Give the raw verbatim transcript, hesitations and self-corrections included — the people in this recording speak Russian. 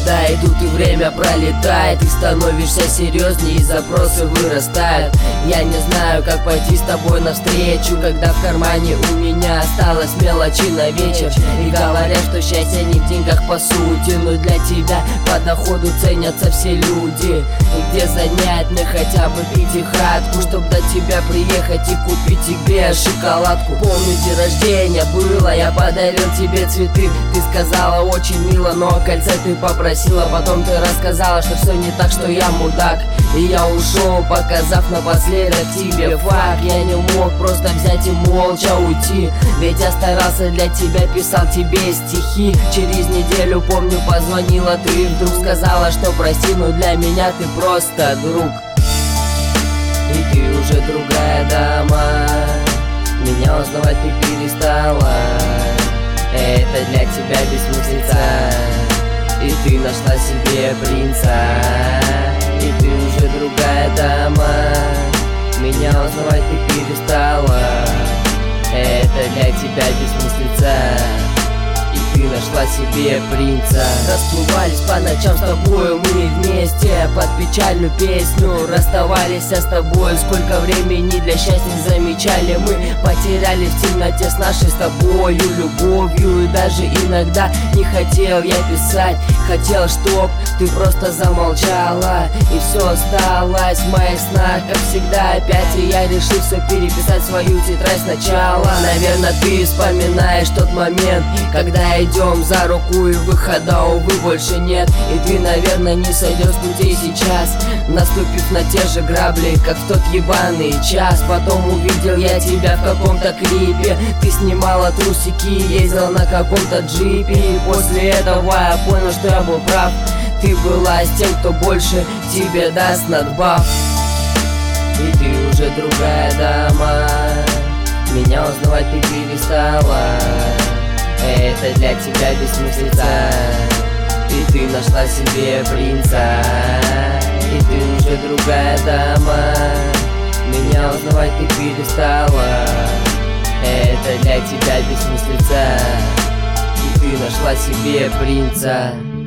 года идут и время пролетает, ты становишься серьезнее и запросы вырастают. Я не знаю, как пойти с тобой навстречу, когда в кармане у меня осталось мелочи на вечер. И говорят, что счастье не в деньгах по сути, но для тебя по доходу ценятся все люди. И где занять мне хотя бы пятихатку, чтоб до тебя приехать и купить тебе шоколадку. Помню, день рождения было, я подарил тебе цветы. Ты сказала очень мило, но кольца ты попросила. Потом ты рассказала, что все не так, что я мудак. И я ушел, показав напоследок тебе факт. Я не мог просто взять и молча уйти, ведь я старался для тебя, писал тебе стихи. Через неделю, помню, позвонила ты и вдруг сказала, что прости, но для меня ты просто друг. И ты уже другая дама, меня узнавать ты перестала. Это для тебя бессмыслица, и ты нашла себе принца. И ты уже другая дама, меня узнавать ты перестала. Это для тебя бессмыслица, и ты нашла себе принца. Расплывались по ночам с тобою мы вместе под печальную песню. Расставались с тобой, сколько времени для счастья не замечали. Мы потеряли в темноте с нашей с тобою любовью. И даже иногда не хотел я писать, хотел, чтоб ты просто замолчала, и все осталось в моих снах, как всегда опять. И я решил все переписать, свою тетрадь сначала. Наверное, ты вспоминаешь тот момент, когда идем за руку и выхода, увы, больше нет. И ты, наверное, не сойдешь с путей сейчас, наступив на те же грабли, как в тот ебаный час. Потом увидел я тебя в каком-то клипе, ты снимала трусики и ездила на каком-то джипе. И после этого я понял, что я был прав. Ты была с тем, кто больше тебе даст надбав. И ты уже другая дама, меня узнавать ты перестала. Это для тебя бессмыслица, и ты нашла себе принца. И ты уже другая дама, меня узнавать ты перестала. Это для тебя бессмыслица, и ты нашла себе принца.